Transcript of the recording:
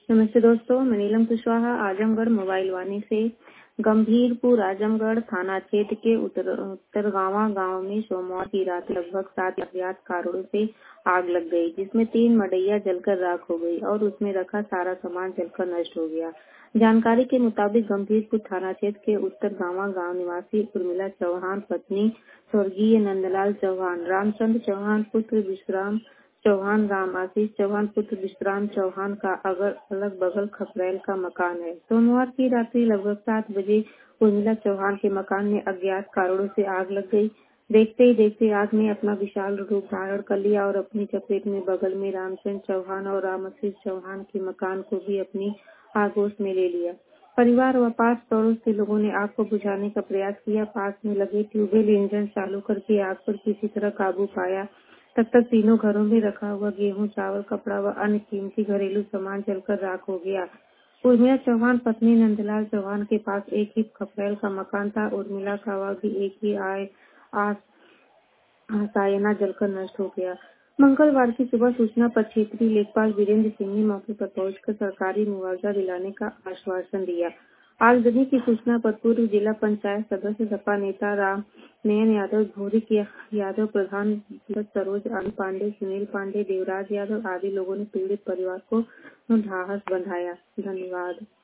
नमस्ते दोस्तों, मैं नीलम कुशवाहा आजमगढ़ मोबाइल वाणी से। गंभीरपुर आजमगढ़ थाना क्षेत्र के उत्तरगावा गांव में सोमवार की रात लगभग 7 अज्ञात कारणों से आग लग गई, जिसमें 3 मडैया जलकर राख हो गई और उसमें रखा सारा सामान जलकर नष्ट हो गया। जानकारी के मुताबिक गंभीरपुर थाना क्षेत्र के उत्तरगावा गांव निवासी उर्मिला चौहान पत्नी स्वर्गीय नंदलाल चौहान, रामचंद्र चौहान पुत्र विश्राम चौहान, राम आशीष चौहान पुत्र विश्राम चौहान का अलग बगल खपरैल का मकान है। सोमवार की रात्रि लगभग 7 बजे उर्मिला चौहान के मकान में अज्ञात कारणों से आग लग गई। देखते ही देखते आग ने अपना विशाल रूप धारण कर लिया और अपनी चपेट में बगल में रामचंद्र चौहान और राम आशीष चौहान के मकान को भी अपनी आगोश में ले लिया। परिवार व पास पड़ोस के लोगों ने आग को बुझाने का प्रयास किया। पास में लगे ट्यूबवेल इंजन चालू करके आग पर किसी तरह काबू पाया। तब तक तीनों घरों में रखा हुआ गेहूं, चावल, कपड़ा व अन्य कीमती घरेलू सामान जलकर राख हो गया। उर्मिला चौहान पत्नी नंदलाल चौहान के पास एक ही खपरैल का मकान था। उर्मिला का वह भी एक ही आसायना जलकर नष्ट हो गया। मंगलवार की सुबह सूचना पर क्षेत्रीय लेखपाल वीरेंद्र सिंह ने मौके पर पहुंचकर सरकारी मुआवजा दिलाने का आश्वासन दिया। आगजनी की सूचना पर पूर्व जिला पंचायत सदस्य सपा नेता राम नयन यादव, भूरी यादव, प्रधान सरोज आनंद पांडे, सुनील पांडे, देवराज यादव आदि लोगों ने पीड़ित परिवार को ढाढ़स बंधाया। धन्यवाद।